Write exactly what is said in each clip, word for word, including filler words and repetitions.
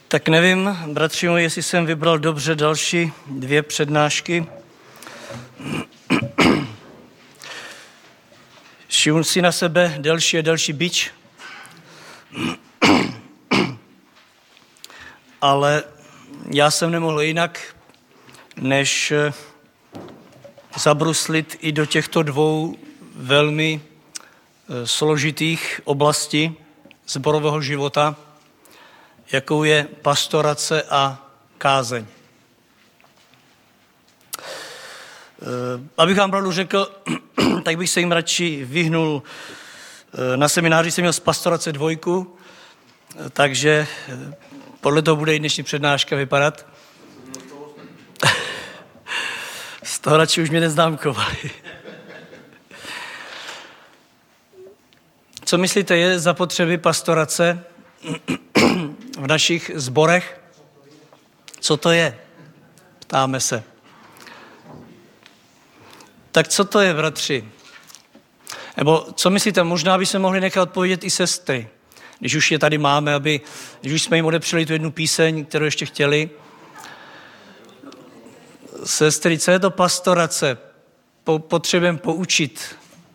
Tak nevím, bratři moji, jestli jsem vybral dobře další dvě přednášky. Šiju si na sebe delší a delší bič, ale já jsem nemohl jinak, než zabruslit i do těchto dvou velmi složitých oblastí sborového života, jakou je pastorace a kázeň. Abych vám pravdu řekl, tak bych se jim radši vyhnul. Na semináři jsem měl z pastorace dvojku, takže podle toho bude i dnešní přednáška vypadat. Z toho radši už mě neznámkovali. Co myslíte, je zapotřebí pastorace v našich sborech? Co to je? Ptáme se. Tak co to je, bratři? Nebo co myslíte, možná by se mohli nechat odpovědět i sestry, když už je tady máme, aby, když už jsme jim odepřeli tu jednu píseň, kterou ještě chtěli. Sestry, co je to pastorace? Po, potřebujeme poučit.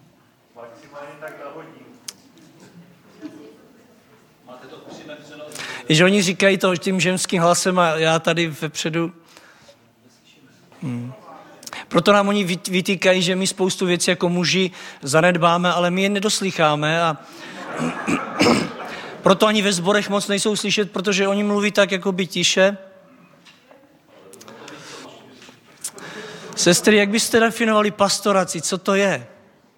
Že oni říkají to tím ženským hlasem a já tady vepředu. Hmm. Proto nám oni vytýkají, že my spoustu věcí jako muži zanedbáme, ale my je nedoslycháme a proto ani ve sborech moc nejsou slyšet, protože oni mluví tak jako by tiše. Sestry, jak byste definovali pastoraci? Co to je?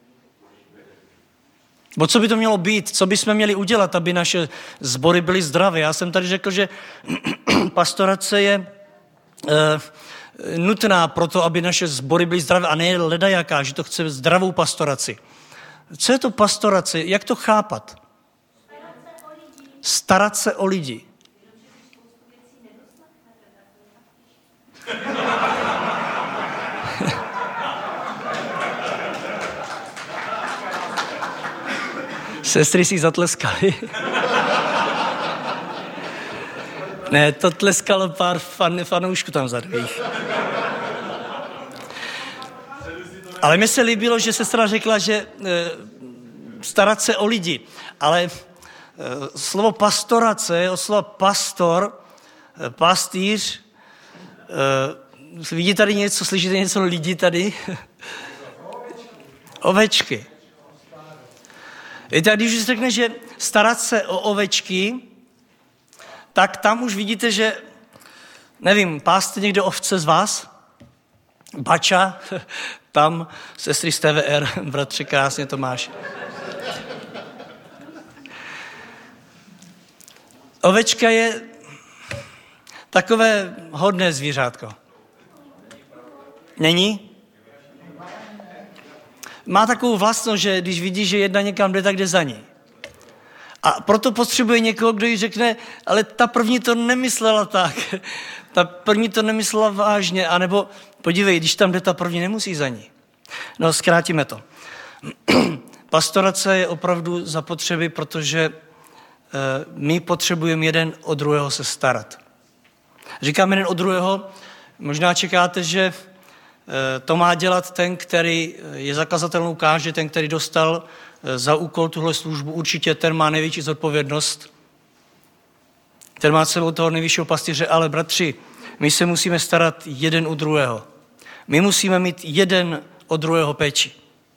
Bo co by to mělo být? Co bychom měli udělat, aby naše sbory byly zdravé? Já jsem tady řekl, že pastorace je e, nutná pro to, aby naše sbory byly zdravé a ne ledajaká, že to chce zdravou pastoraci. Co je to pastorace? Jak to chápat? Starat se o lidi. Sestry si zatleskali. Ne, to tleskalo pár fan, fanoušků tam vzadu. Ale mně se líbilo, že sestra řekla, že e, starat se o lidi. Ale e, slovo pastorace, od slova pastor, e, pastýř, e, vidíte tady něco, slyšíte něco lidi tady? Ovečky. Víte, a když se řekne, že starat se o ovečky, tak tam už vidíte, že, nevím, páste někdo ovce z vás? Bača, tam sestry z T V R, bratře, krásně to máš. Ovečka je takové hodné zvířátko. Není? Má takovou vlastnost, že když vidí, že jedna někam jde, tak jde za ní. A proto potřebuje někoho, kdo jí řekne, ale ta první to nemyslela tak. Ta první to nemyslela vážně. A nebo podívej, když tam jde ta první, nemusí za ní. No, zkrátíme to. Pastorace je opravdu zapotřebí, protože my potřebujeme jeden o druhého se starat. Říkám jeden o druhého, možná čekáte, že to má dělat ten, který je zakazatelnou káže, ten, který dostal za úkol tuhle službu. Určitě ten má největší zodpovědnost. Ten má celou toho nejvyššího pastýře, ale bratři, my se musíme starat jeden u druhého. My musíme mít jeden o druhého péči.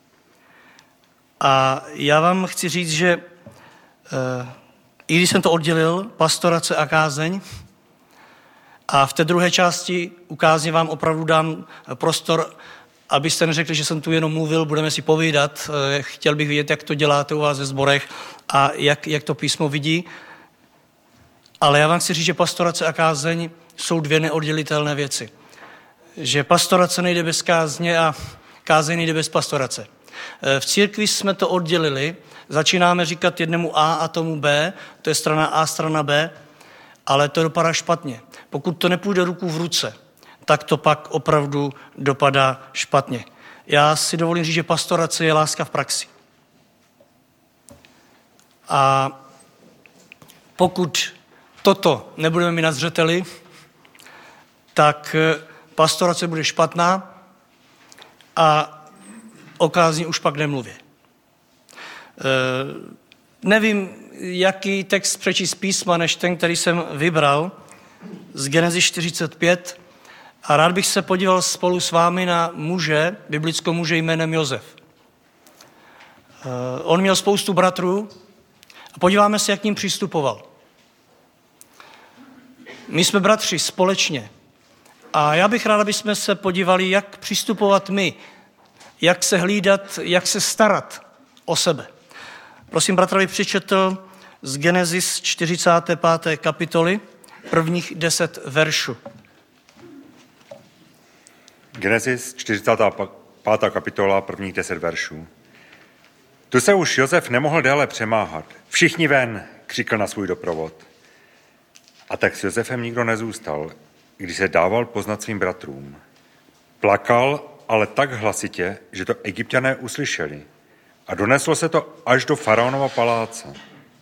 A já vám chci říct, že eh, i když jsem to oddělil, pastorace a kázeň, a v té druhé části ukázně vám opravdu dám prostor, abyste neřekli, že jsem tu jenom mluvil, budeme si povídat. Chtěl bych vidět, jak to děláte u vás ve sborech a jak, jak to písmo vidí. Ale já vám chci říct, že pastorace a kázeň jsou dvě neoddělitelné věci. Že pastorace nejde bez kázně a kázeň nejde bez pastorace. V církvi jsme to oddělili, začínáme říkat jednému A a tomu B, to je strana A, strana B, ale to dopadá špatně. Pokud to nepůjde ruku v ruce, tak to pak opravdu dopadá špatně. Já si dovolím říct, že pastorace je láska v praxi. A pokud toto nebudeme mít na zřeteli, tak pastorace bude špatná a o kázni už pak nemluvě. E, nevím, jaký text přečíst písma, než ten, který jsem vybral z Genesis čtyřicet pět, a rád bych se podíval spolu s vámi na muže, biblickou muže jménem Josef. E, on měl spoustu bratrů a podíváme se, jak k ním přistupoval. My jsme bratři společně a já bych rád, aby jsme se podívali, jak přistupovat my, jak se hlídat, jak se starat o sebe. Prosím, bratr, aby přečetl z Genesis čtyřicáté páté kapitoly prvních deset veršů. Genesis čtyřicátá pátá kapitola prvních deset veršů. Tu se už Josef nemohl déle přemáhat. Všichni ven, křikl na svůj doprovod. A tak s Josefem nikdo nezůstal, když se dával poznat svým bratrům. Plakal, ale tak hlasitě, že to Egypťané uslyšeli. A doneslo se to až do faraonova paláce.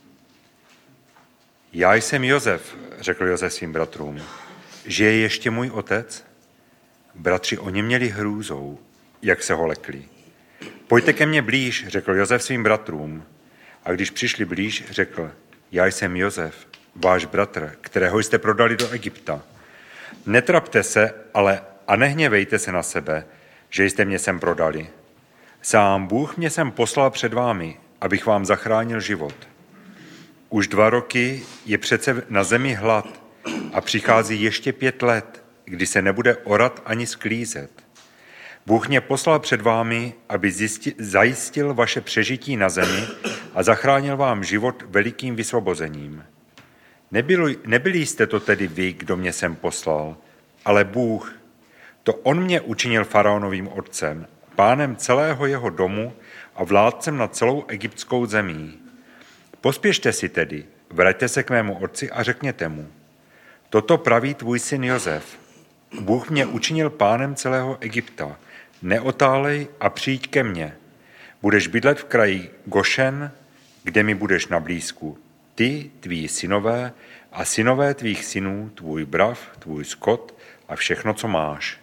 Já jsem Josef, řekl Josef svým bratrům. Že je ještě můj otec? Bratři o něm měli hrůzou, jak se ho lekli. Pojďte ke mně blíž, řekl Josef svým bratrům. A když přišli blíž, řekl, já jsem Josef, váš bratr, kterého jste prodali do Egypta. Netrapte se, ale a nehněvejte se na sebe, že jste mě sem prodali. Sám Bůh mě sem poslal před vámi, abych vám zachránil život. Už dva roky je přece na zemi hlad a přichází ještě pět let, kdy se nebude orat ani sklízet. Bůh mě poslal před vámi, aby zjistil, zajistil vaše přežití na zemi a zachránil vám život velikým vysvobozením. Nebyli, nebyli jste to tedy vy, kdo mě sem poslal, ale Bůh. To on mě učinil faraonovým otcem, pánem celého jeho domu a vládcem nad celou egyptskou zemí. Pospěšte si tedy, vraťte se k mému otci a řekněte mu. Toto praví tvůj syn Josef. Bůh mě učinil pánem celého Egypta. Neotálej a přijď ke mně. Budeš bydlet v kraji Gošen, kde mi budeš na blízku. Ty, tví synové a synové tvých synů, tvůj brav, tvůj skot a všechno, co máš.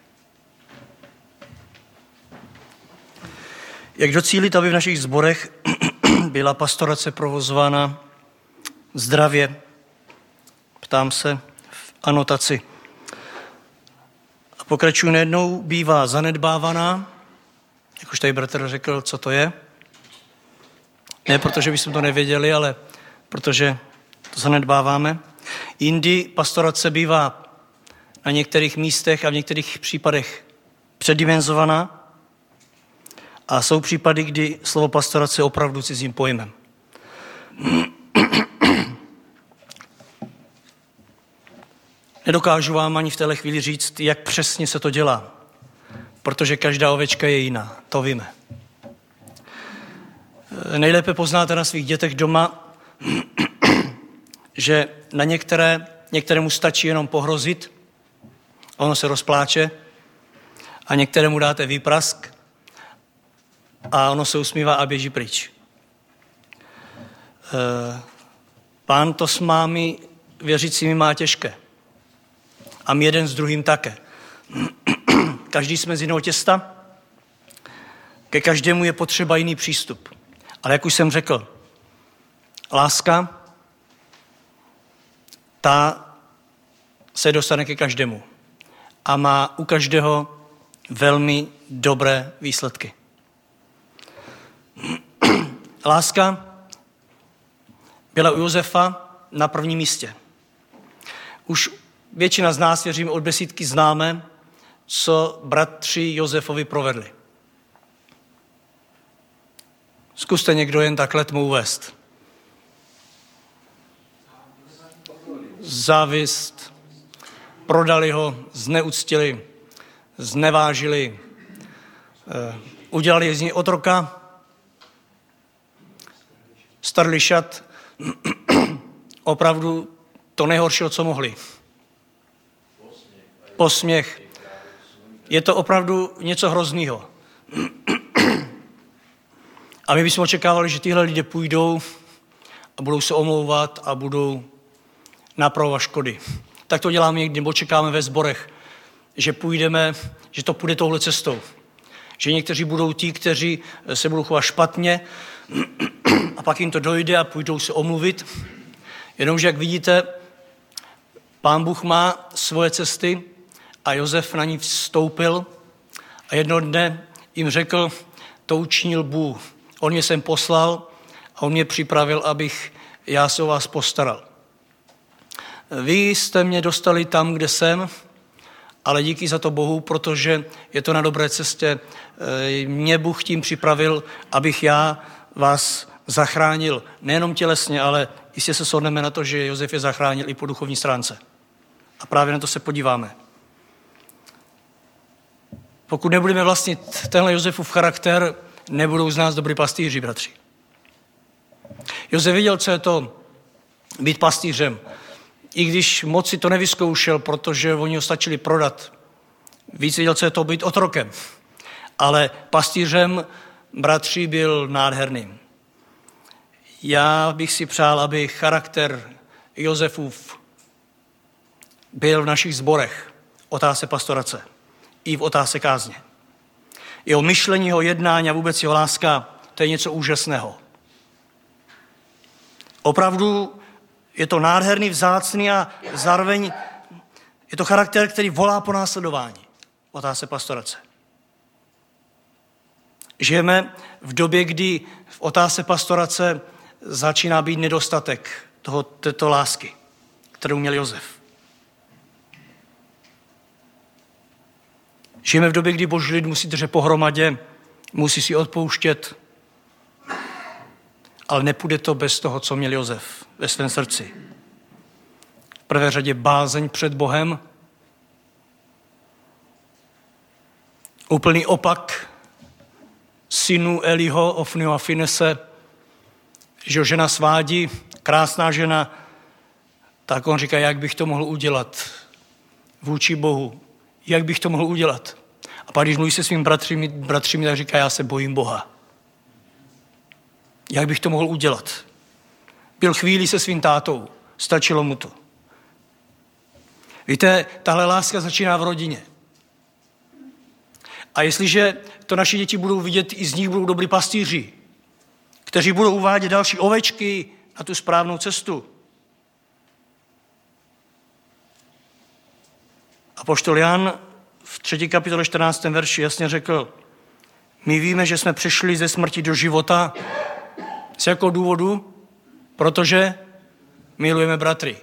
Jak docílit, aby v našich sborech byla pastorace provozována zdravě? Ptám se v anotaci. A pokračuju, nejednou bývá zanedbávaná, jak už tady bratr řekl, co to je. Ne protože bychom to nevěděli, ale protože to zanedbáváme. Jindy pastorace bývá na některých místech a v některých případech předimenzovaná. A jsou případy, kdy slovo pastorace je opravdu cizím pojmem. Nedokážu vám ani v téhle chvíli říct, jak přesně se to dělá, protože každá ovečka je jiná, to víme. Nejlépe poznáte na svých dětech doma, že na některé, některému stačí jenom pohrozit, ono se rozpláče, a některému dáte výprask a ono se usmívá a běží pryč. Pán to s mámi věřícími má těžké. A my jeden s druhým také. Každý jsme z jiného těsta, ke každému je potřeba jiný přístup. Ale jak už jsem řekl, láska, ta se dostane ke každému a má u každého velmi dobré výsledky. Láska byla u Josefa na prvním místě. Už většina z nás, věřím, od besídky známe, co bratři Josefovi provedli. Zkuste někdo jen takhle tmu uvést. Závist, prodali ho, zneuctili, znevážili, udělali z něj otroka, starli šat, opravdu to nejhoršího, co mohli. Posměch. Je to opravdu něco hroznýho. A my bychom očekávali, že tyhle lidé půjdou a budou se omlouvat a budou náprava škody. Tak to děláme někdy, nebo čekáme ve sborech, že půjdeme, že to půjde touhle cestou. Že někteří budou ti, kteří se budou chovat špatně a pak jim to dojde a půjdou se omluvit. Jenomže, jak vidíte, Pán Bůh má svoje cesty a Josef na ní vstoupil a jednoho dne jim řekl, to učinil Bůh. On mě sem poslal a on mě připravil, abych já se o vás postaral. Vy jste mě dostali tam, kde jsem, ale díky za to Bohu, protože je to na dobré cestě. Mě Bůh tím připravil, abych já vás zachránil nejenom tělesně, ale jistě se shodneme na to, že Josef je zachránil i po duchovní stránce. A právě na to se podíváme. Pokud nebudeme vlastnit tenhle Josefův charakter, nebudou z nás dobrý pastýři, bratři. Josef věděl, co je to být pastýřem. I když moc si to nevyzkoušel, protože oni ho stačili prodat. Víc věděl, co je to být otrokem. Ale pastýřem, bratři, byl nádherným. Já bych si přál, aby charakter Josefův byl v našich sborech otázce pastorace i v otázce kázně. Jeho myšlení, jeho jednání a vůbec jeho láska, to je něco úžasného. Opravdu je to nádherný, vzácný a zároveň je to charakter, který volá po následování v otázce pastorace. Žijeme v době, kdy v otázce pastorace začíná být nedostatek toho, této lásky, kterou měl Josef. Žijeme v době, kdy boží lid musí držet pohromadě, musí si odpouštět, ale nepůjde to bez toho, co měl Josef ve svém srdci. V prvé řadě bázeň před Bohem, úplný opak synu Eliho, Ofniho a Finese, že ho žena svádí, krásná žena, tak on říká, jak bych to mohl udělat vůči Bohu. Jak bych to mohl udělat? A pak, když mluví se svým bratři, bratři tak říká, já se bojím Boha. Jak bych to mohl udělat? Byl chvíli se svým tátou, stačilo mu to. Víte, tahle láska začíná v rodině. A jestliže to naši děti budou vidět, i z nich budou dobrý pastýři, kteří budou uvádět další ovečky na tu správnou cestu. Apoštol Jan v třetí kapitole čtrnáctém verši jasně řekl, my víme, že jsme přešli ze smrti do života. Z jakého důvodu? Protože milujeme bratry.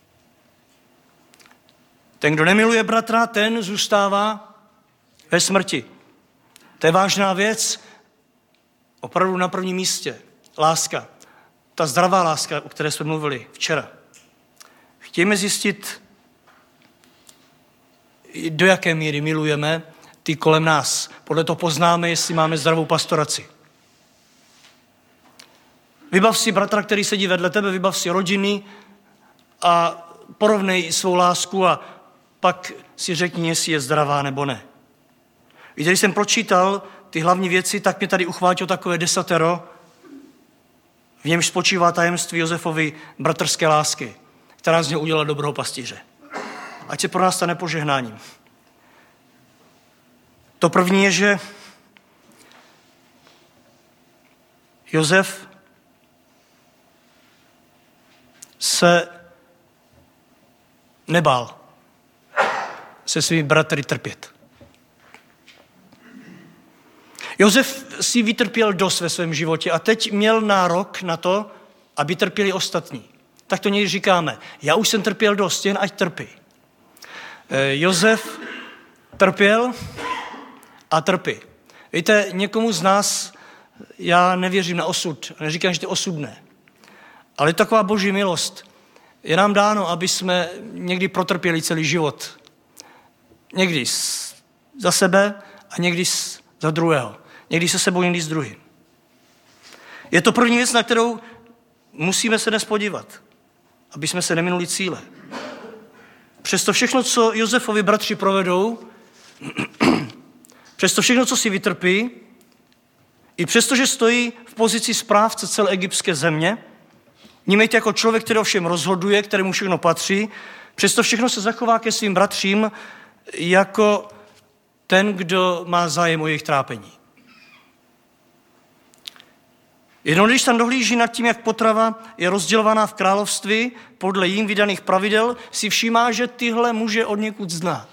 Ten, kdo nemiluje bratra, ten zůstává ve smrti. To je vážná věc, opravdu na prvním místě. Láska. Ta zdravá láska, o které jsme mluvili včera. Chtějme zjistit, do jaké míry milujeme ty kolem nás. Podle toho poznáme, jestli máme zdravou pastoraci. Vybav si bratra, který sedí vedle tebe, vybav si rodiny a porovnej svou lásku a pak si řekni, jestli je zdravá nebo ne. Víte, když jsem pročítal ty hlavní věci, tak mě tady uchvátilo takové desatero, v němž spočívá tajemství Josefovy bratrské lásky, která z něho udělala dobrého pastýře. Ať se pro nás stane požehnáním. To první je, že Josef se nebál se svými bratry trpět. Josef si vytrpěl dost ve svém životě a teď měl nárok na to, aby trpěli ostatní. Tak to někdy říkáme. Já už jsem trpěl dost, jen ať trpí. Josef trpěl a trpí. Víte, někomu z nás, já nevěřím na osud, neříkám, že to je osudné, ale je taková boží milost. Je nám dáno, aby jsme někdy protrpěli celý život. Někdy za sebe a někdy za druhého. Někdy se sebou, někdy s druhým. Je to první věc, na kterou musíme se dnes podívat, aby jsme se neminuli cíle. Přesto všechno, co Josefovi bratři provedou, přesto všechno, co si vytrpí, i přesto, že stojí v pozici správce celé egyptské země, Nímejte jako člověk, který o všem rozhoduje, kterému všechno patří, přesto všechno se zachová ke svým bratřím jako ten, kdo má zájem o jejich trápení. Jednou, když tam dohlíží nad tím, jak potrava je rozdělovaná v království podle jím vydaných pravidel, si všímá, že tyhle muže od někud zná.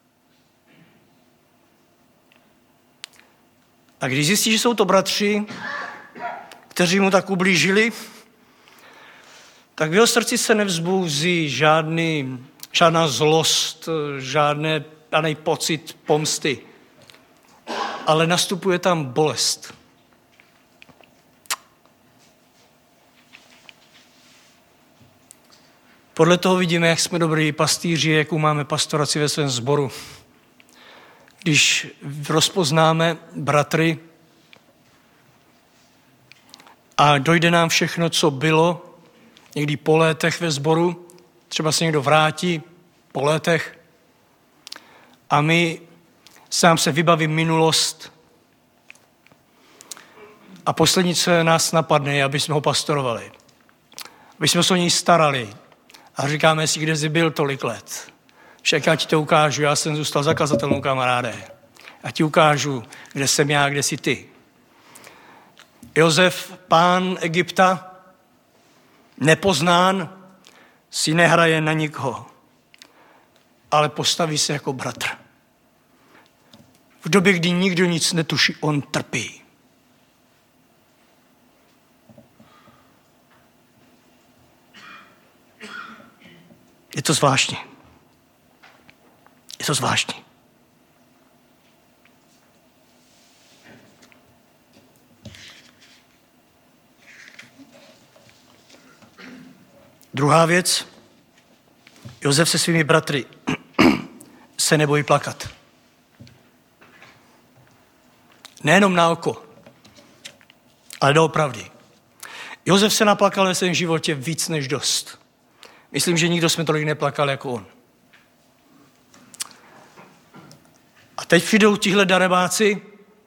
A když zjistí, že jsou to bratři, kteří mu tak ublížili, tak v jeho srdci se nevzbouzí žádný, žádná zlost, žádný, žádný pocit pomsty, ale nastupuje tam bolest. Podle toho vidíme, jak jsme dobrý pastýři, jakou máme pastoraci ve svém sboru. Když rozpoznáme bratry a dojde nám všechno, co bylo, někdy po létech ve sboru, třeba se někdo vrátí po létech a my sám se vybaví minulost a poslední, co nás napadne, je, aby jsme ho pastorovali. Aby jsme se o něj starali. A říkáme si, kde jsi byl tolik let. Však já ti to ukážu, já jsem zůstal zakazatelnou kamaráde. A ti ukážu, kde jsem já, kde jsi ty. Josef, pán Egypta, nepoznán, si nehraje na nikoho, ale postaví se jako bratr. V době, kdy nikdo nic netuší, on trpí. Je to zvláštní. Je to zvláštní. Druhá věc. Josef se svými bratry se nebojí plakat. Nejenom na oko, ale doopravdy. Josef se naplakal ve svém životě víc než dost. Myslím, že nikdo jsme tolik neplakal jako on. A teď přijdou tihle darebáci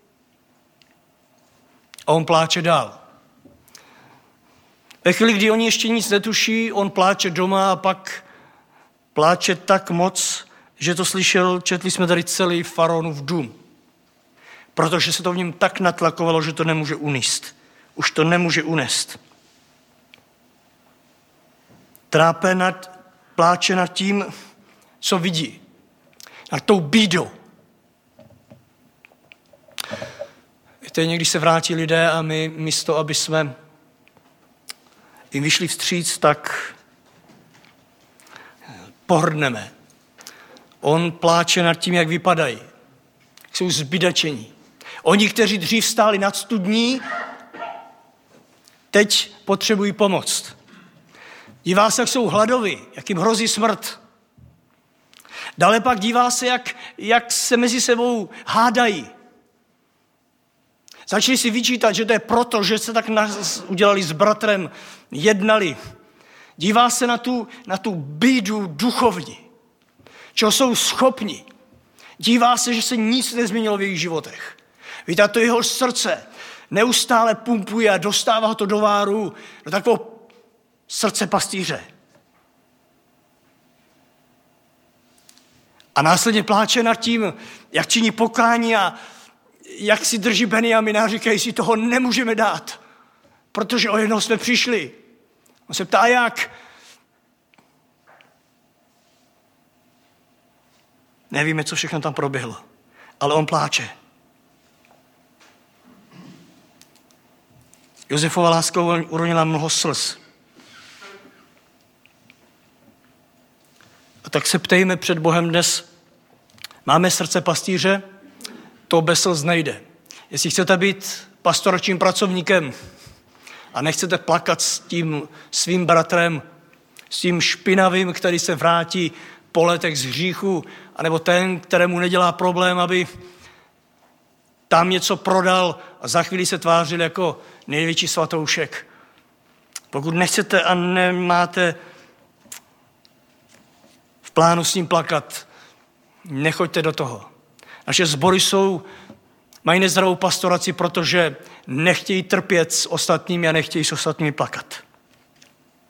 a on pláče dál. Ve chvíli, kdy oni ještě nic netuší, on pláče doma a pak pláče tak moc, že to slyšel, četli jsme tady celý faraonův dům. Protože se to v něm tak natlakovalo, že to nemůže unést. Už to nemůže unést. Trápe nad, pláče nad tím, co vidí. Nad tou bídou. Víte, někdy se vrátí lidé a my místo, aby jsme jim vyšli vstříc, tak pohrdneme. On pláče nad tím, jak vypadají. Jsou zbydačení. Oni, kteří dřív stáli nad studní, teď potřebují pomoc. Dívá se, jak jsou hladoví, jak jim hrozí smrt. Dále pak dívá se, jak, jak se mezi sebou hádají. Začali si vyčítat, že to je proto, že se tak udělali s bratrem, jednali. Dívá se na tu, na tu bídu duchovní, čeho jsou schopni. Dívá se, že se nic nezměnilo v jejich životech. Víte, to jeho srdce neustále pumpuje a dostává ho to do váru, do takového srdce pastýře. A následně pláče nad tím, jak činí pokání a jak si drží Benjamina a říkají si, toho nemůžeme dát, protože o jednoho jsme přišli. On se ptá, jak? Nevíme, co všechno tam proběhlo, ale on pláče. Josefova láska uronila mnoho slz. A tak se ptejme před Bohem dnes, máme srdce pastýře? To bez slz nejde. Jestli chcete být pastoračním pracovníkem a nechcete plakat s tím svým bratrem, s tím špinavým, který se vrátí po letech z hříchu, anebo ten, kterému nedělá problém, aby tam něco prodal a za chvíli se tvářil jako největší svatoušek. Pokud nechcete a nemáte v plánu s ním plakat, nechoďte do toho. Naše sbory jsou, mají nezdravou pastoraci, protože nechtějí trpět s ostatními a nechtějí s ostatními plakat.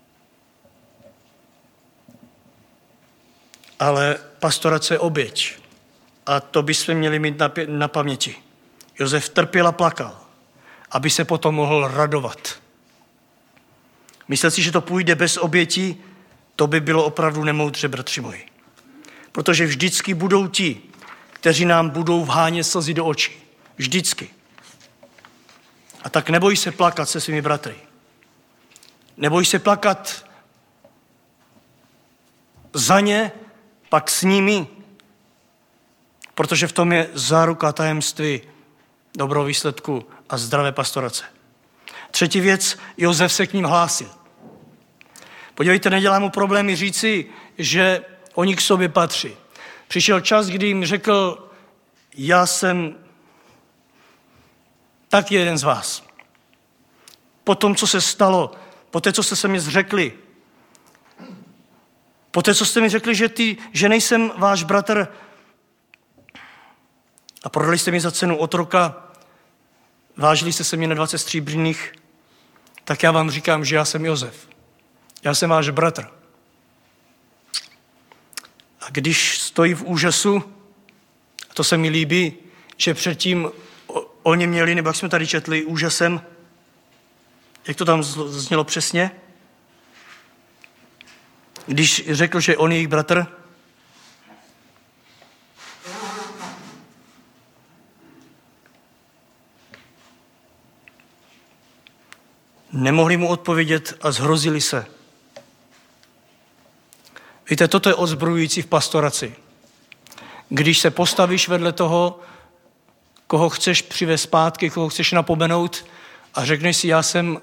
ale pastorace je oběť. A to bychom měli mít na, na paměti. Josef trpěl a plakal, aby se potom mohl radovat. Myslel si, že to půjde bez oběti, to by bylo opravdu nemoudře, bratři moji. Protože vždycky budou ti, kteří nám budou vhánět slzy do očí. Vždycky. A tak neboj se plakat se svými bratry. Neboj se plakat za ně, pak s nimi, protože v tom je záruka tajemství dobrého výsledku a zdravé pastorace. Třetí věc, Josef se k ním hlásil. Podívejte, nedělá mu problémy říci, že oni k sobě patří. Přišel čas, kdy jim řekl, já jsem taky jeden z vás. Po tom, co se stalo, po té, co jste se mi zřekli, po té, co jste mi řekli, že, ty, že nejsem váš bratr a prodali jste mi za cenu otroka, vážili jste se mě na dvacet stříbrných, tak já vám říkám, že já jsem Josef. Já jsem váš bratr. A když stojí v úžasu, a to se mi líbí, že předtím oni měli, nebo jak jsme tady četli, úžasem, jak to tam znělo přesně, když řekl, že on je jejich bratr, nemohli mu odpovědět a zhrozili se. Víte, toto je odzbrojující v pastoraci. Když se postavíš vedle toho, koho chceš přivést zpátky, koho chceš napomenout a řekneš si, já jsem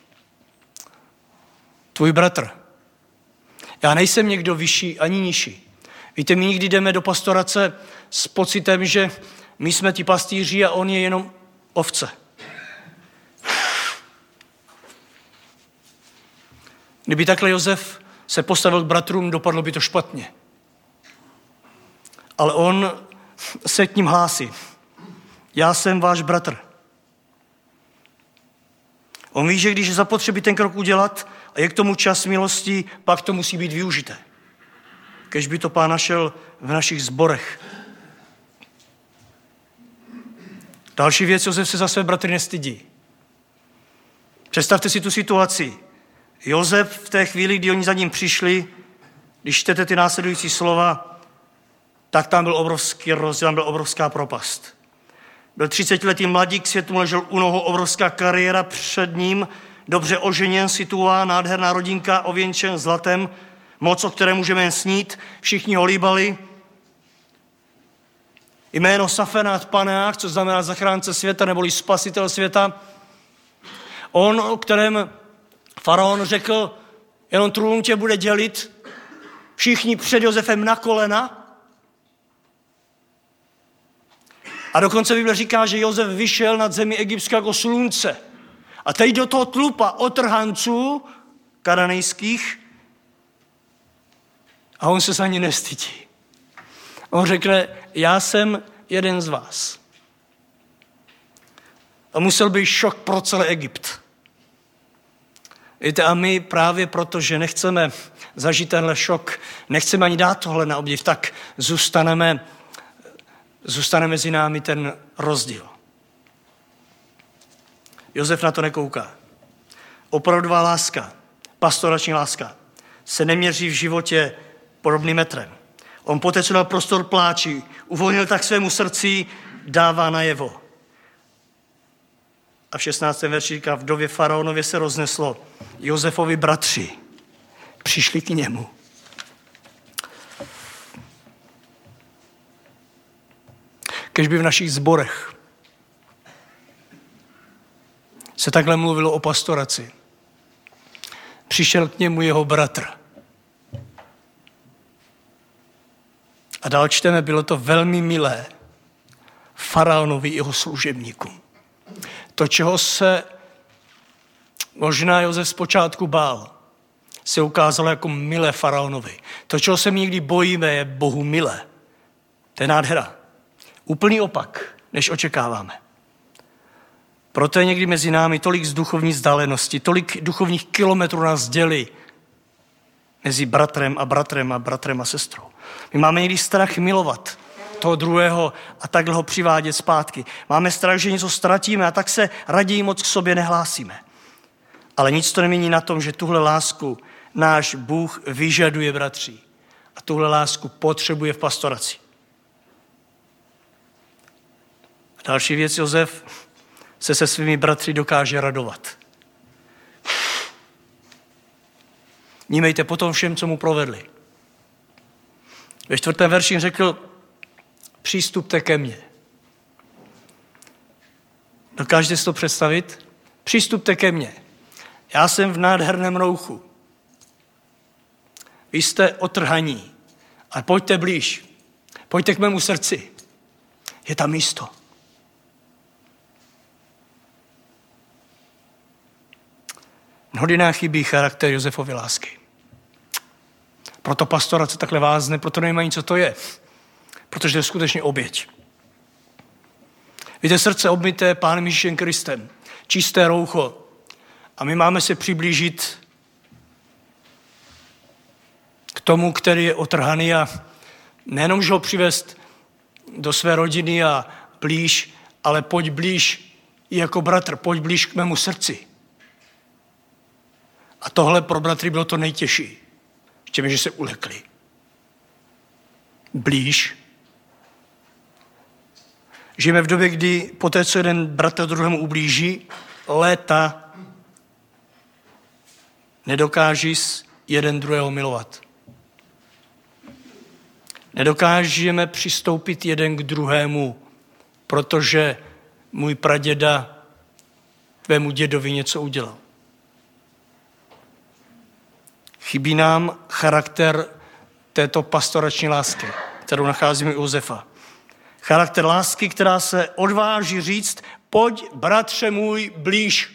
tvůj bratr. Já nejsem někdo vyšší ani nižší. Víte, my nikdy jdeme do pastorace s pocitem, že my jsme ti pastýři a on je jenom ovce. Kdyby takhle Josef se postavil k bratrům, dopadlo by to špatně. Ale on se k ním hlásí. Já jsem váš bratr. On ví, že když zapotřebí ten krok udělat a je k tomu čas milosti, pak to musí být využité. Kež by to Pán našel v našich sborech. Další věc, Josef se za své bratry nestydí. Představte si tu situaci. Josef v té chvíli, kdy oni za ním přišli, když čtete ty následující slova, tak tam byl obrovský rozdíl, tam byla obrovská propast. Byl třicetiletý mladík, svět mu ležel u nohou, obrovská kariéra před ním, dobře oženěn, situován, nádherná rodinka, ověnčen zlatem, moc, o které můžeme jen snít, všichni ho líbali. Jméno Safenát Paneach, co znamená zachránce světa, neboli spasitel světa. On, o kterém faraon řekl, jenom trůn tě bude dělit, všichni před Josefem na kolena. A dokonce Bible říká, že Josef vyšel nad zemi egyptskou jako slunce. A teď do toho tlupa otrhanců kananejských a on se za ní nestydí. On řekne, já jsem jeden z vás. A musel být šok pro celý Egypt. Víte, a my právě proto, že nechceme zažít tenhle šok, nechceme ani dát tohle na obdiv, tak zůstaneme, zůstane mezi námi ten rozdíl. Josef na to nekouká. Opravdová láska, pastorační láska, se neměří v životě podobným metrem. On poté, co dal prostor pláči, uvolnil tak svému srdci, dává najevo. A v šestnáctém verši říká, v době faraonově se rozneslo, Josefovi bratři přišli k němu. Kež by v našich sborech se takhle mluvilo o pastoraci. Přišel k němu jeho bratr. A dál čteme, bylo to velmi milé faraonovi jeho služebníkům. To, čeho se možná Josef zpočátku bál, se ukázalo jako milé faraonovi. To, čeho se my někdy bojíme, je Bohu milé. To je nádhera. Úplný opak, než očekáváme. Proto je někdy mezi námi tolik z duchovní vzdálenosti, tolik duchovních kilometrů nás dělí. mezi bratrem a bratrem a bratrem a sestrou. My máme někdy strach milovat toho druhého a takhle ho přivádět zpátky. Máme strach, že něco ztratíme a tak se raději moc k sobě nehlásíme. Ale nic to nemění na tom, že tuhle lásku náš Bůh vyžaduje, bratři. A tuhle lásku potřebuje v pastoraci. A další věc, Josef se se svými bratry dokáže radovat. Vnímejte po tom všem, co mu provedli. Ve čtvrtém verši řekl, přistupte ke mně. Dokážete si to představit? Přistupte ke mně. Já jsem v nádherném rouchu. Vy jste otrhaní. Ale pojďte blíž. Pojďte k mému srdci. Je tam místo. Mnohdy nám chybí charakter Josefovy lásky. Proto pastorace takhle vázne, proto nemají, co to je. Protože to je skutečně oběť. Víte, srdce obmyté Pánem Ježíšem Kristem. Čisté roucho. A my máme se přiblížit k tomu, který je otrhaný a nejenom, že ho přivést do své rodiny a blíž, ale pojď blíž i jako bratr, pojď blíž k mému srdci. A tohle pro bratry bylo to nejtěžší. Ještě že se ulekli. Blíž. Žijeme v době, kdy po té, co jeden bratr druhému ublíží, léta nedokáží jeden druhého milovat. Nedokážeme přistoupit jeden k druhému, protože můj praděda tvému dědovi něco udělal. Chybí nám charakter této pastorační lásky, kterou nacházíme u Josefa. Charakter lásky, která se odváží říct, pojď, bratře můj, blíž.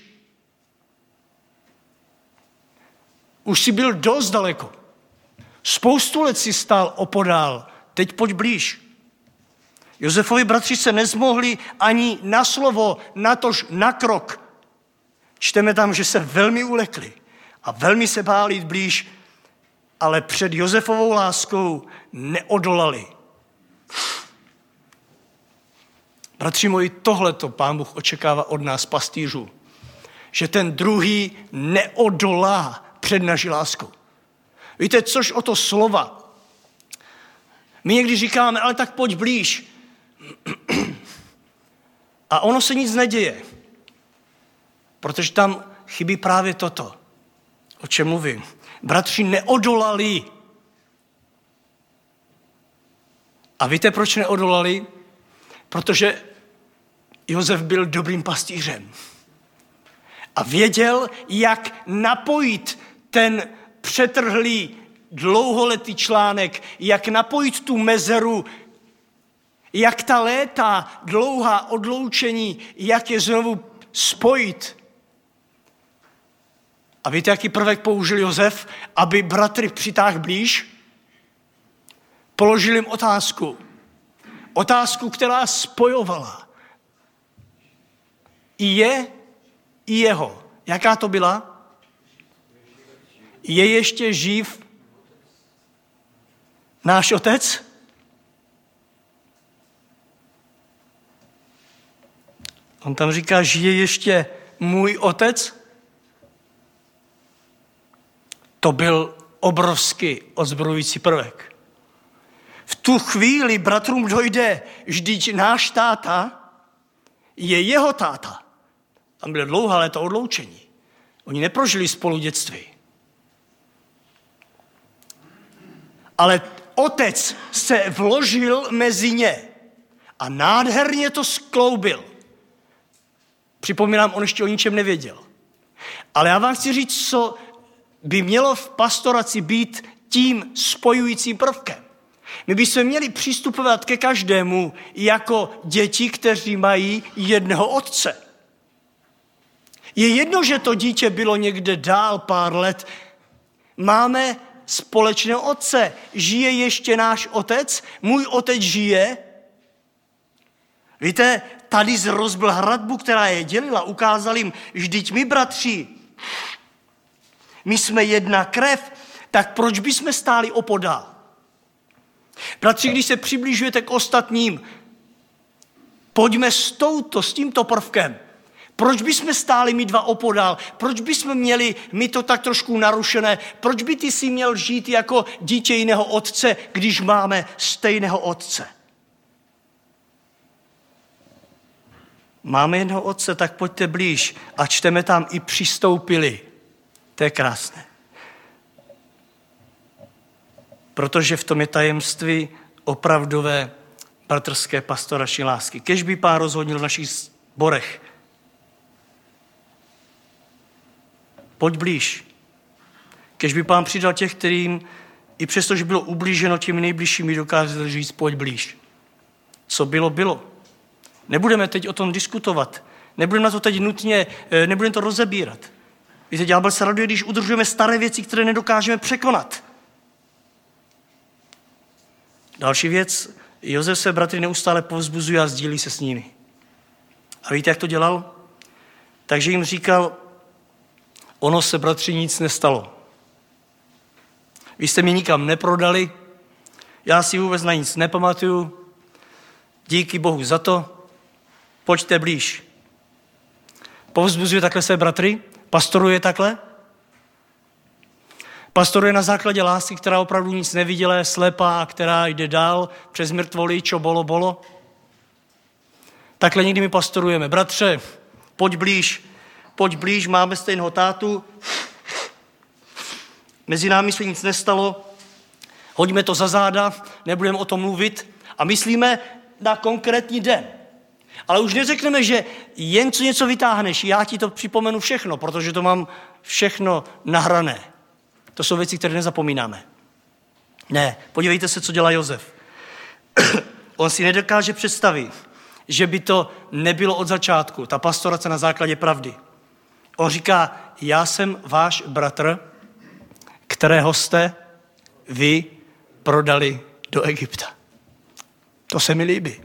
Už jsi byl dost daleko. Spoustu let si stál opodál, teď pojď blíž. Josefovi bratři se nezmohli ani na slovo, natož na krok. Čteme tam, že se velmi ulekli a velmi se báli jít blíž, ale před Josefovou láskou neodolali. Bratři moji, tohleto Pán Bůh očekává od nás, pastýřů. Že ten druhý neodolá před naší láskou. Víte, což o to slova. My někdy říkáme, ale tak pojď blíž. A ono se nic neděje. Protože tam chybí právě toto, o čem mluvím. Bratři neodolali. A víte, proč neodolali? Protože Josef byl dobrým pastýřem. A věděl, jak napojit ten přetrhlý dlouholetý článek, jak napojit tu mezeru, jak ta léta, dlouhá odloučení, jak je znovu spojit. A víte, jaký prvek použil Josef, aby bratry přitáhl blíž? Položil jim otázku. Otázku, která spojovala. I je, i jeho. Jaká to byla? Je ještě živ náš otec? On tam říká, žije ještě můj otec? To byl obrovský ozbrojující prvek. V tu chvíli bratrům dojde, vždyť náš táta je jeho táta. Tam bylo dlouhá léta odloučení. Oni neprožili spolu dětství. Ale otec se vložil mezi ně a nádherně to skloubil. Připomínám, on ještě o ničem nevěděl. Ale já vám chci říct, co by mělo v pastoraci být tím spojujícím prvkem. My bychom měli přistupovat ke každému jako děti, kteří mají jednoho otce. Je jedno, že to dítě bylo někde dál pár let. Máme společného otce. Žije ještě náš otec? Můj otec žije? Víte, tady zrozbil hradbu, která je dělila. Ukázal jim, vždyť my, bratři, my jsme jedna krev. tak proč bychom stáli opodál? Bratři, když se přibližujete k ostatním, pojďme s touto, s tímto prvkem. Proč bychom stáli my dva opodál? Proč bychom měli my to tak trošku narušené? Proč by ty si měl žít jako dítě jiného otce, když máme stejného otce? Máme jednoho otce, tak pojďte blíž a čteme tam i přistoupili. To je krásné. Protože v tom je tajemství opravdové bratrské pastorační lásky. Kéž by Pán rozhodnil v našich sborech. Pojď blíž. Kéž by Pán přidal těch, kterým i přesto, že bylo ublíženo těmi nejbližšími, dokázali říct, pojď blíž. Co bylo, bylo. Nebudeme teď o tom diskutovat. Nebudeme na to teď nutně, nebudeme to rozebírat. Víte, ďábel se raduje, když udržujeme staré věci, které nedokážeme překonat. Další věc, Josef se bratry neustále povzbuzuje a sdílí se s nimi. A víte, jak to dělal? Takže jim říkal, ono se, bratři, nic nestalo. Vy jste mě nikam neprodali, já si vůbec na nic nepamatuju, díky Bohu za to, pojďte blíž. Povzbuzuje takhle své bratry? Pastoruje takhle? Pastoruje na základě lásky, která opravdu nic neviděla, je slepá, která jde dál přes mrtvoly, čo bolo, bolo. Takhle někdy my pastorujeme. Bratře, pojď blíž, pojď blíž, máme stejného tátu, mezi námi se nic nestalo, hoďme to za záda, nebudeme o tom mluvit a myslíme na konkrétní den. Ale už neřekneme, že jen co něco vytáhneš, já ti to připomenu všechno, protože to mám všechno nahrané. To jsou věci, které nezapomínáme. Ne, podívejte se, co dělá Josef. On si nedokáže představit, že by to nebylo od začátku, ta pastorace na základě pravdy. On říká, já jsem váš bratr, kterého jste vy prodali do Egypta. To se mi líbí.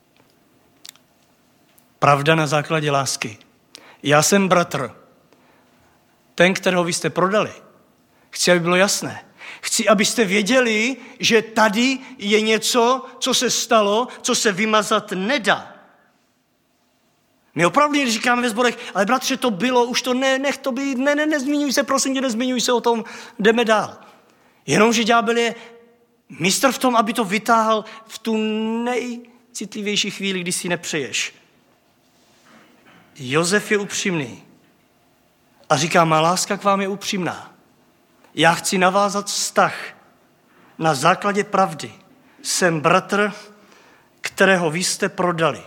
Pravda na základě lásky. Já jsem bratr, ten, kterého vy jste prodali. Chci, aby bylo jasné. Chci, abyste věděli, že tady je něco, co se stalo, co se vymazat nedá. My opravdu říkáme ve sborech, ale bratře, to bylo, už to ne, nech to být, ne, ne, nezmiňuj se, prosím tě, nezmiňuj se o tom, jdeme dál. Jenomže ďábel je mistr v tom, aby to vytáhl v tu nejcitlivější chvíli, kdy si nepřeješ. Josef je upřímný a říká, má láska k vám je upřímná. Já chci navázat vztah na základě pravdy. Jsem bratr, kterého vy jste prodali.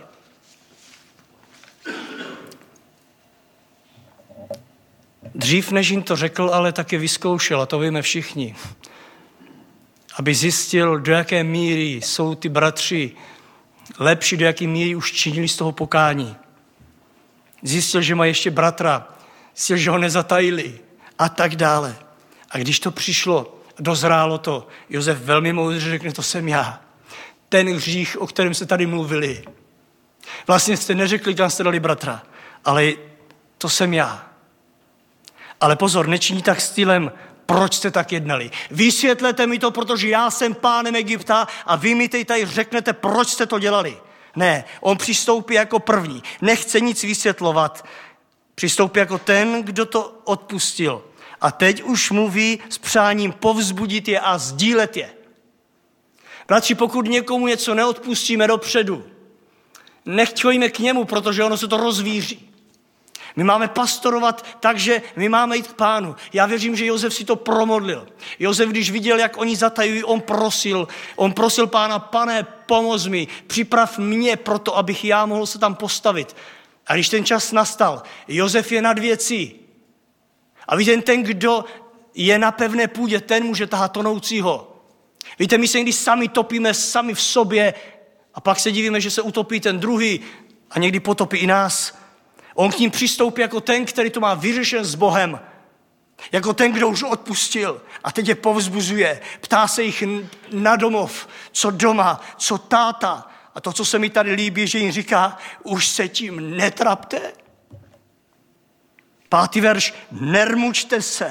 Dřív, než jim to řekl, ale taky vyzkoušel, a to víme všichni, aby zjistil, do jaké míry jsou ty bratři lepší, do jaké míry už činili z toho pokání. Zjistil, že má ještě bratra, zjistil, že ho nezatajili a tak dále. A když to přišlo, dozrálo to, Josef velmi moudře řekne, to jsem já. Ten hřích, o kterém se tady mluvili. Vlastně jste neřekli, kam jste dali bratra, ale to jsem já. Ale pozor, nečiní tak stylem, proč jste tak jednali. Vysvětlete mi to, protože já jsem pánem Egypta a vy mi teď tady řeknete, proč jste to dělali. Ne, on přistoupí jako první, nechce nic vysvětlovat. Přistoupí jako ten, kdo to odpustil. A teď už mluví s přáním povzbudit je a sdílet je. Bratři, pokud někomu něco neodpustíme dopředu, nechtějme k němu, protože ono se to rozvíří. My máme pastorovat tak, že my máme jít k Pánu. Já věřím, že Josef si to promodlil. Josef, když viděl, jak oni zatajují, on prosil. On prosil Pána, Pane, pomoz mi, připrav mě proto, abych já mohl se tam postavit. A když ten čas nastal, Josef je nad věcí. A víte, ten, kdo je na pevné půdě, ten může tahat tonoucího. Víte, my se někdy sami topíme sami v sobě a pak se divíme, že se utopí ten druhý a někdy potopí i nás. On k ním přistoupí jako ten, který to má vyřešen s Bohem. Jako ten, kdo už odpustil a teď je povzbuzuje. Ptá se jich na domov, co doma, co táta. A to, co se mi tady líbí, že jim říká, už se tím netrapte. Pátý verš, nermučte se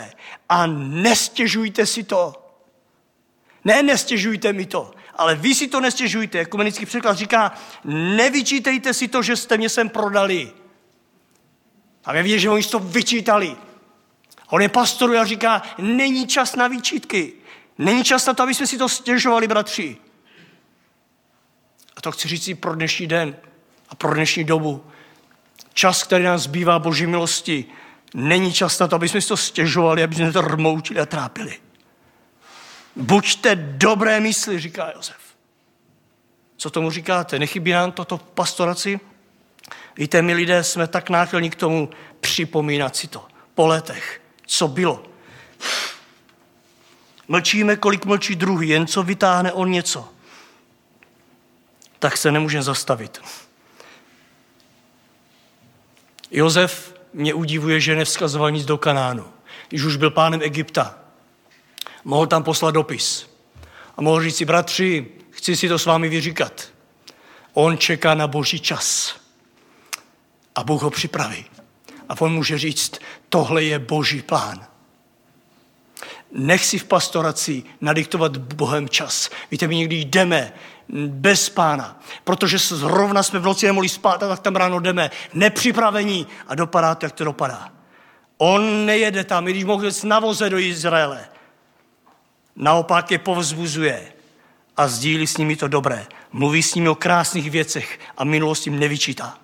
a nestěžujte si to. Ne, nestěžujte mi to, ale vy si to nestěžujte. Ekumenický překlad říká, nevyčítejte si to, že jste mě sem prodali. A my vidíme, že oni si to vyčítali. On je pastoruje a říká, není čas na výčítky. Není čas na to, aby jsme si to stěžovali, bratři. A to chci říct si pro dnešní den a pro dnešní dobu. Čas, který nám zbývá Boží milosti, není čas na to, aby jsme si to stěžovali, aby jsme to rmoučili a trápili. Buďte dobré mysli, říká Josef. Co tomu říkáte? Nechybí nám toto v pastoraci? Víte, my lidé jsme tak náchylní k tomu připomínat si to po letech, co bylo. Mlčíme, kolik mlčí druhý, jen co vytáhne on něco. Tak se nemůžeme zastavit. Josef mě udivuje, že nevzkazoval nic do Kanánu. Když už byl pánem Egypta, mohl tam poslat dopis. A mohl říct si, bratři, chci si to s vámi vyříkat. On čeká na Boží čas. A Bůh ho připraví. A on může říct, tohle je Boží plán. Nech si v pastoraci nadiktovat Bohem čas. Víte, my někdy jdeme bez pána, protože zrovna jsme v noci nemohli spát a tak tam ráno jdeme nepřipravení a dopadá to, jak to dopadá. On nejede tam, i když mohl jít na voze do Izraele. Naopak je povzbuzuje a sdílí s nimi to dobré. Mluví s nimi o krásných věcech a minulost jim nevyčítá.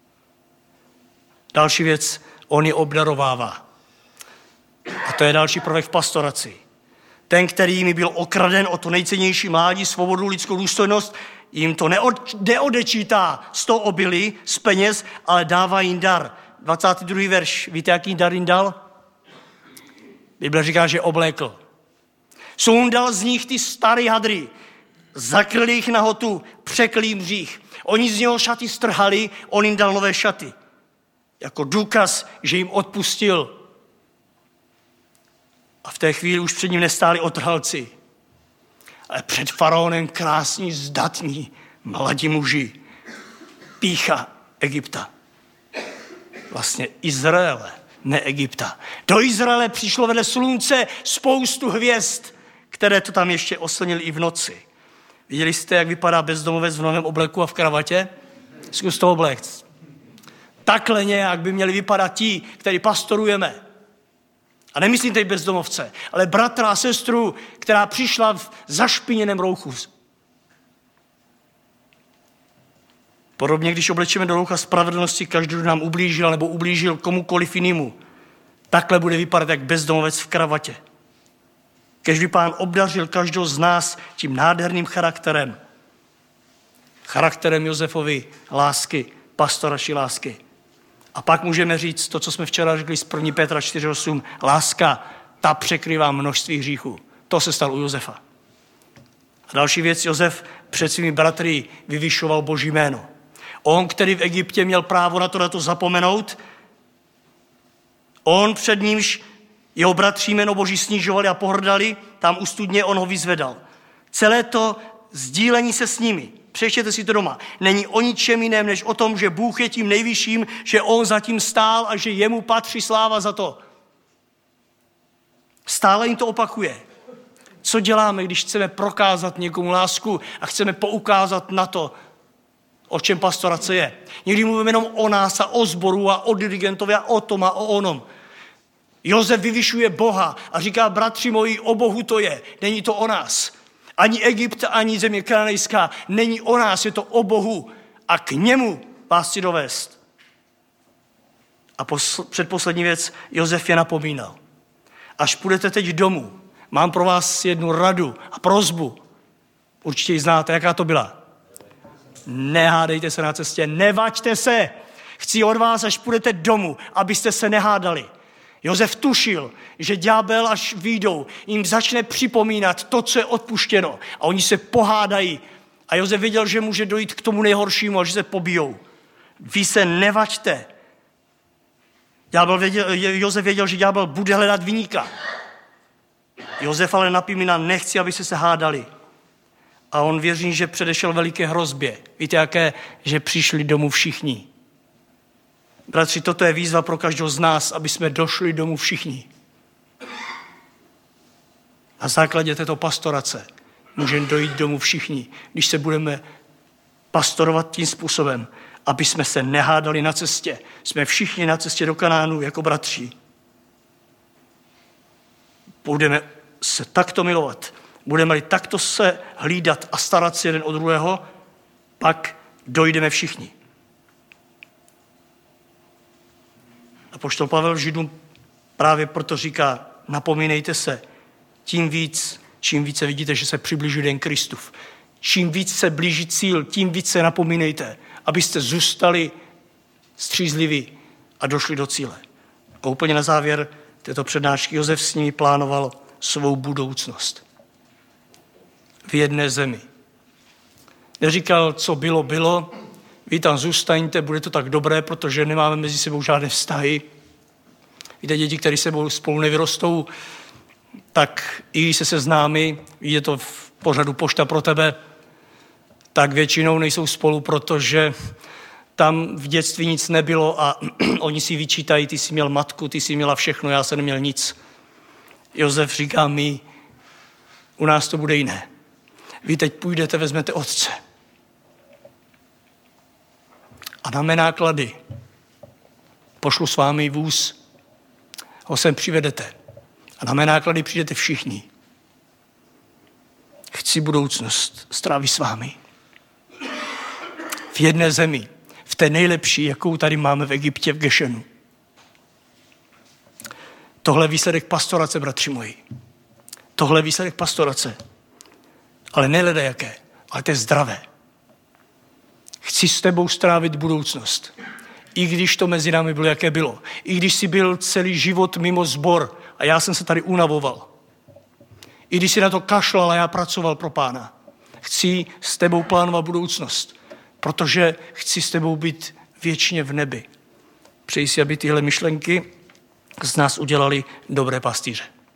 Další věc, on je obdarovává. A to je další prvek v pastoraci. Ten, který mi byl okraden o to nejcennější mládí, svobodu, lidskou důstojnost, jim to neod, neodečítá z toho obilí, z peněz, ale dává jim dar. dvacátý druhý verš, víte, jaký dar jim dal? Bible říká, že oblékl. Sundal z nich ty staré hadry, zakryl jich nahotu, překl jim hřích. Oni z něho šaty strhali, on jim dal nové šaty. Jako důkaz, že jim odpustil. A v té chvíli už před ním nestáli otrhalci, ale před faraonem krásní, zdatní, mladí muži. Pýcha Egypta. Vlastně Izraele, ne Egypta. Do Izraele přišlo vedle slunce spoustu hvězd, které to tam ještě oslnily i v noci. Viděli jste, jak vypadá bezdomovec v novém obleku a v kravatě? Zkus to obléct. Takhle nějak by měli vypadat ti, který pastorujeme. A nemyslím teď bezdomovce, ale bratra a sestru, která přišla v zašpiněném rouchu. Podobně, když oblečeme do roucha spravedlnosti, každý, kdo nám ublížil nebo ublížil komukoliv jinému, takhle bude vypadat jak bezdomovec v kravatě. Každý pán obdařil každého z nás tím nádherným charakterem. Charakterem Josefovy lásky, pastoračí lásky. A pak můžeme říct to, co jsme včera řekli z první Petra čtyři osm. Láska, ta překrývá množství hříchů. To se stalo u Josefa. A další věc, Josef před svými bratry vyvyšoval Boží jméno. On, který v Egyptě měl právo na to, na to zapomenout, on před nímž jeho bratři jméno Boží snižovali a pohrdali, tam u studně on ho vyzvedal. Celé to sdílení se s nimi, přečtěte si to doma, není o ničem jiném, než o tom, že Bůh je tím nejvyšším, že on zatím stál a že jemu patří sláva za to. Stále jim to opakuje. Co děláme, když chceme prokázat někomu lásku a chceme poukázat na to, o čem pastorace je? Někdy mluvíme jenom o nás a o sboru a o dirigentovi a o tom a o onom. Josef vyvyšuje Boha a říká, bratři moji, o Bohu to je, není to o nás. Ani Egypt, ani země kananejská, není o nás, je to o Bohu a k němu vás chci dovést. A posl- předposlední věc, Josef je napomínal. Až půjdete teď domů, mám pro vás jednu radu a prosbu. Určitě ji znáte, jaká to byla. Nehádejte se na cestě, nevaďte se. Chci od vás, až půjdete domů, abyste se nehádali. Josef tušil, že ďábel, až vyjdou, jim začne připomínat to, co je odpuštěno. A oni se pohádají. A Josef věděl, že může dojít k tomu nejhoršímu a že se pobijou. Vy se nevaďte. Ďábel věděl, Josef věděl, že ďábel bude hledat viníka. Josef ale napomíná, nechci, aby se se hádali. A on věří, že předešel veliké hrozbě. Víte, jaké? Že přišli domů všichni. Bratři, toto je výzva pro každého z nás, aby jsme došli domů všichni. Na základě této pastorace můžeme dojít domů všichni, když se budeme pastorovat tím způsobem, aby jsme se nehádali na cestě. Jsme všichni na cestě do Kanánu jako bratři. Budeme se takto milovat, budeme-li takto se hlídat a starat se jeden o druhého, pak dojdeme všichni. Apoštol Pavel Židům právě proto říká, napomínejte se, tím víc, čím více vidíte, že se přiblíží den Kristův. Čím víc se blíží cíl, tím víc se napomínejte, abyste zůstali střízliví a došli do cíle. A úplně na závěr této přednášky Josef s nimi plánoval svou budoucnost. V jedné zemi. Neříkal, co bylo, bylo, vy tam zůstaňte, bude to tak dobré, protože nemáme mezi sebou žádné vztahy. Víte, děti, které sebou spolu nevyrostou, tak i když se seznámí, je to v pořadu Pošta pro tebe, tak většinou nejsou spolu, protože tam v dětství nic nebylo a oni si vyčítají, ty jsi měl matku, ty jsi měla všechno, já jsem neměl nic. Josef říká mi, u nás to bude jiné. Vy teď půjdete, vezmete otce. A na mé náklady pošlu s vámi vůz, ho sem přivedete. A na mé náklady přijdete všichni. Chci budoucnost strávit s vámi. V jedné zemi, v té nejlepší, jakou tady máme v Egyptě, v Gešenu. Tohle je výsledek pastorace, bratři moji. Tohle je výsledek pastorace. Ale ne leda jaké, ale to je zdravé. Chci s tebou strávit budoucnost. I když to mezi námi bylo, jaké bylo. I když jsi byl celý život mimo sbor a já jsem se tady unavoval. I když jsi na to kašlal a já pracoval pro Pána. Chci s tebou plánovat budoucnost, protože chci s tebou být věčně v nebi. Přeji si, aby tyhle myšlenky z nás udělali dobré pastýře.